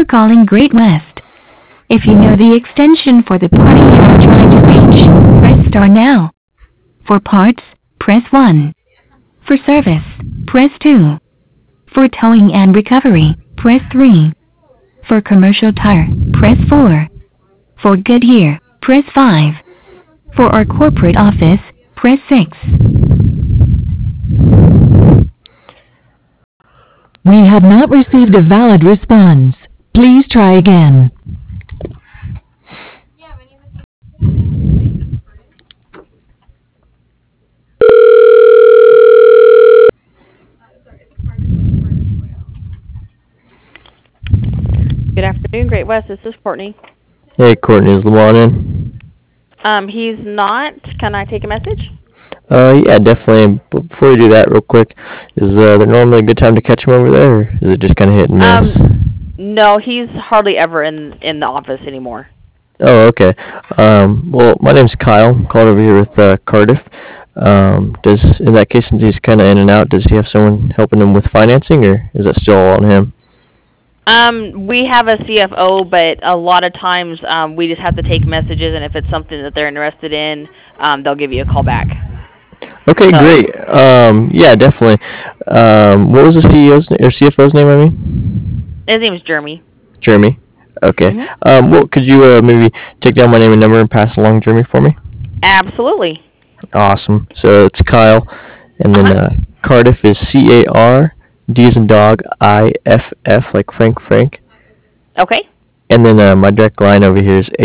calling Great West. If you know the extension for the party you are trying to reach, press star now. For parts, press 1. For service, press 2. For towing and recovery, press 3. For commercial tire, press 4. For Goodyear, press 5. For our corporate office, press 6. We have not received a valid response. Please try again. Good afternoon, Great West. This is Courtney. Hey, Courtney, is Lamont in? He's not. Can I take a message? Yeah, definitely. But before we do that, real quick, is there normally a good time to catch him over there, or is it just kind of hit and miss? No, he's hardly ever in the office anymore. Oh, okay. Well, my name's Kyle. I'm calling over here with Cardiff. In that case, since he's kind of in and out, does he have someone helping him with financing, or is that still all on him? We have a CFO, but a lot of times we just have to take messages, and if it's something that they're interested in, they'll give you a call back. Okay, great. Yeah, definitely. What was the CFO's name? I mean, his name is Jeremy. Jeremy. Okay. Mm-hmm. Well, could you maybe take down my name and number and pass along Jeremy for me? Absolutely. Awesome. So it's Kyle, and then Cardiff is CAR. D as in dog, IFF, like Frank. Okay. And then my direct line over here is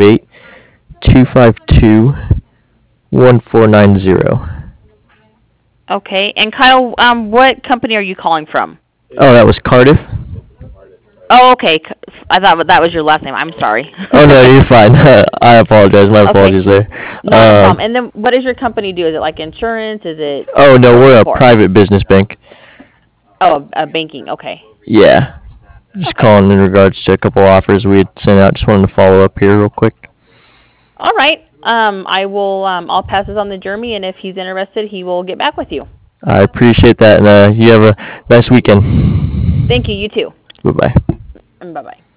858-252-1490. Okay. And Kyle, what company are you calling from? Oh, that was Cardiff? Oh, okay. I thought that was your last name. I'm sorry. Oh, no, you're fine. I apologize. My apologies there. No problem. And then what does your company do? Is it like insurance? Is it... Oh, no, we're a private business bank. Oh, banking. Okay. Yeah. Just calling in regards to a couple offers we had sent out. Just wanted to follow up here real quick. All right. I will. I'll pass this on to Jeremy, and if he's interested, he will get back with you. I appreciate that, and you have a nice weekend. Thank you. You too. Bye-bye. Bye-bye.